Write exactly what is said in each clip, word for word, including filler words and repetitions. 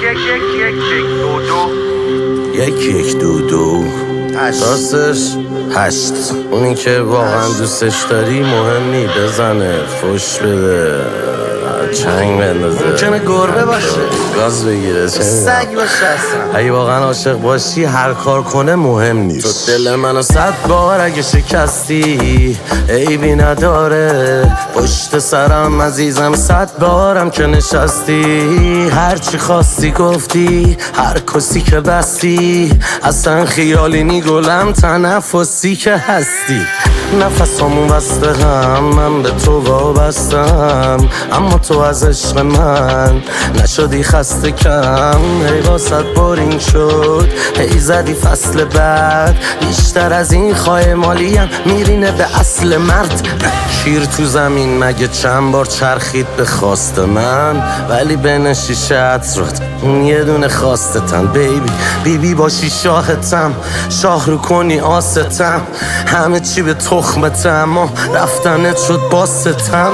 یک یک یک یک دو دو یک یک دو دو راستش هشت. اونی که واقعا دوستش داری مهم نی، بزنه فش بده چنگ بندازه، ممکنه گربه باشه، گاز بگیره، سگ باشه. اصلا اگه واقعا عاشق باشی هر کار کنه مهم نیست. تو دل منو صد بار اگه شکستی عیبی نداره، پشت سرم عزیزم صد بارم که نشستی، هرچی خواستی گفتی، هر کسی که بستی، اصلا خیالی نی گلم تنفسی که هستی. نفسامون بسته هم، من به تو وابستم، اما تو از عشق من نشدی خسته کم. هی واسد بورینگ شد، هی زدی فصل بعد، بیشتر از این خواهی مالیم میرینه به اصل مرد. شیر تو زمین مگه چند بار چرخید به خواست من، ولی بین شیشه عطرات اون یه دونه خواستتم. بیبی بیبی باشی شاهتم، شاه رو کنی آستم، همه چی به تخمتم، اما رفتنت شد باستم.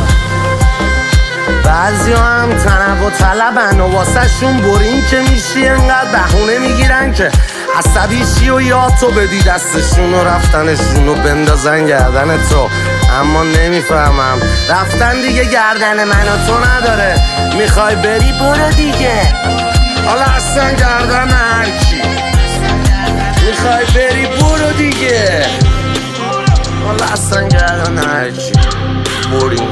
بعضی هم تنوع طلبن و واسه شون برین که میشی، انقدر بهونه میگیرن که عصبی شی و یاد تو بدی دستشون و رفتنشون و بندازن گردن تو. اما نمیفهمم رفتن دیگه گردن من و تو نداره، میخوای بری برو دیگه، حالا اصلا گردن هرکی. میخوای بری برو دیگه، حالا اصلا گردن هرکی. بریم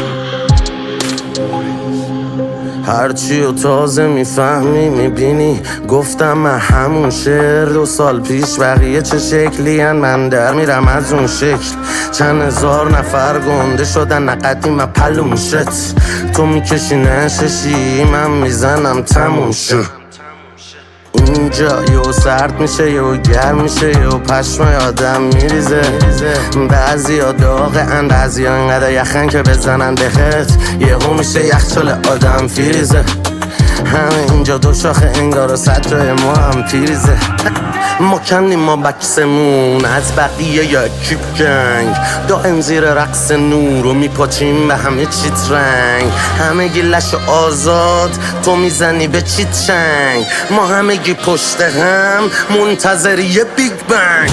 هرچی و تازه میفهمی میبینی، گفتم من همون شعر دو سال پیش، بقیه چه شکلی هن من در میرم از اون شکل. چند هزار نفر گنده شدن نقدی من پلوم شد، تو میکشی نششی من میزنم تموم شد. اینجا یو سرد میشه یو گرم میشه یو پشمای آدم میریزه، بعضی ها داغه ان بعضی ها انقدر یخن که بزنن بهت یهو میشه یخچال آدم فریزه. همه اینجا دو شاخه انگار و صد جای ما هم پیریزه. ما کنیم ما بکسمون از بقیه یکی گنگ، دائم زیر رقص نور و میپاچیم به همه چیت رنگ. همه گی لش آزاد تو میزنی به چیت چنگ، ما همه گی پشت هم منتظر یه بیگ بنگ.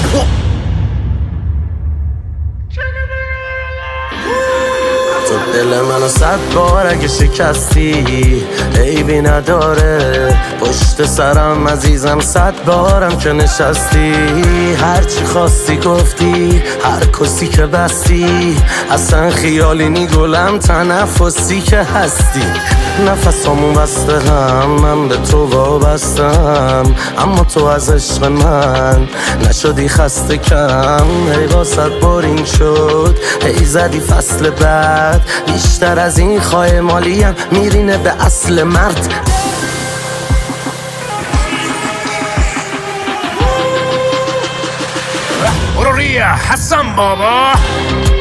تو دل منو صد بار اگه شکستی عیبی نداره، پشت سرم عزیزم صد بارم که نشستی، هرچی خواستی گفتی، هر کسی که بستی، اصلا خیالی نی گلم تنفسی که هستی. نفسامون بسته هم، من به تو وابستم، اما تو از عشق من نشدی خسته کم. هی واسد بورینگ شد، هی زدی فصل بعد، بیشتر از این خواهی مالیم میرینه به اصل مرد. برو ریا حسن بابا.